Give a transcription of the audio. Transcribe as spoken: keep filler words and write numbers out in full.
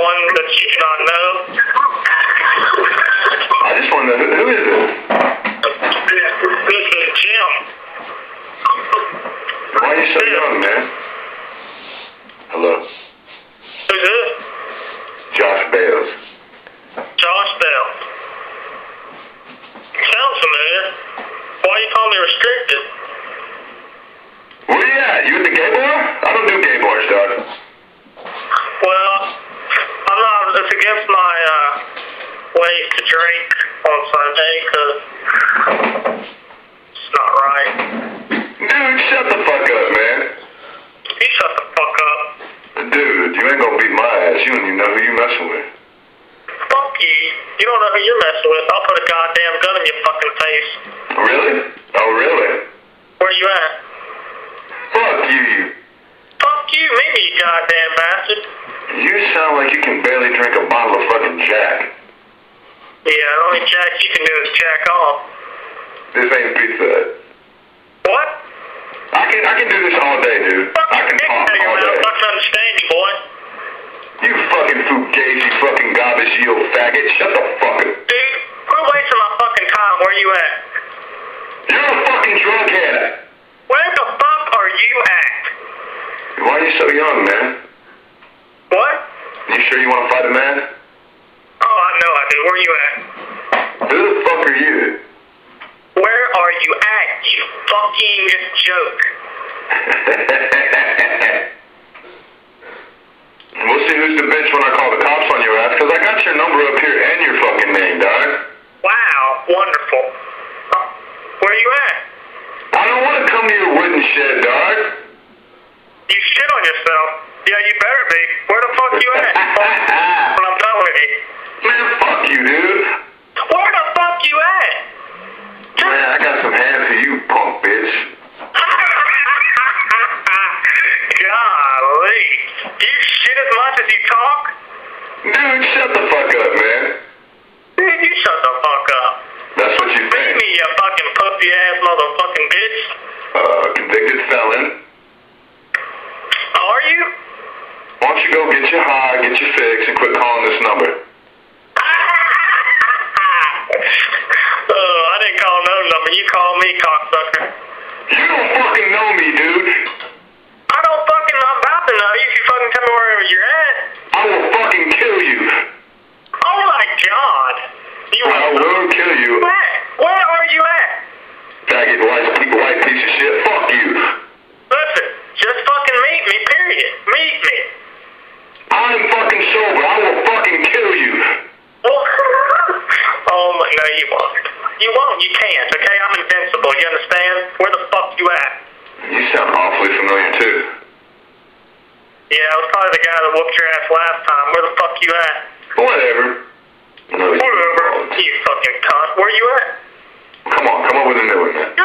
someone that you do not know? I just want to know, who, who is this? This is Jim. Why are you so young, man? Hello? Who's this? Josh Bales. Josh Bell. Sounds familiar. Why you call me restricted? Where you at? You at the gay bar? I don't do gay bars, dog. Well, I'm not, it's against my uh, ways to drink on Sunday, because it's not right. Dude, shut the fuck up, man. You shut the fuck up. Dude, you ain't gonna beat my ass. You don't even know who you messing with. Fuck you. You don't know who you're messing with. I'll put a goddamn gun in your fucking face. Really? Oh, really? Where you at? Fuck you. Fuck you, maybe, you goddamn bastard. You sound like you can barely drink a bottle of fucking Jack. Yeah, the only jack you can do is jack off. This ain't Pizza Hut. What? I can I can do this all day, dude. Fuck I can your dick talk out of your all mouth. day. Fucking understand you, boy. You fucking fugazi, fucking garbage, you old faggot. Shut the fuck up. Dude, quit wasting my fucking time. Where you at? You're a fucking drunkhead. Where the fuck are you at? Why are you so young, man? What? You sure you want to fight a man? Oh, I know I do. Where you at? Who the fuck are you? Where are you at, you fucking joke? We'll see who's the bitch when I call the cops on your ass, because I got your number up here and your fucking name, dog. Wow, wonderful. Uh, where you at? I don't want to come to your wooden shed, dog. You shit on yourself. Yeah, you better be. Where the fuck you at? When I'm done with you. Man, fuck you, dude. Where the fuck you at? Man, I got some hands for you, punk bitch. Golly. Do you shit as much as you talk? Dude, shut the fuck up, man. Dude, you shut the fuck up. That's what you Beat think. me, you fucking pussy ass motherfucking bitch. Uh, convicted felon. Are you? Why don't you go get your high, get your fix, and quit calling this number? Oh, I didn't call no number. You call me, cocksucker. You don't fucking know me, dude. I don't fucking, I'm about to know you if you fucking tell me wherever you're at. I will fucking kill you. Oh my god. You I will kill you. Where? Where are you at? Faggot, white, white piece of shit. Fuck you. Listen, just fucking meet me, period. Meet me. I'm fucking sober. I will fucking kill you. Oh my, no you won't. You won't, you can't, okay? I'm invincible, you understand? Where the fuck you at? You sound awfully familiar, too. Yeah, I was probably the guy that whooped your ass last time. Where the fuck you at? Whatever. No, Whatever, you fucking cunt. Where you at? Come on, come up with a new one, man.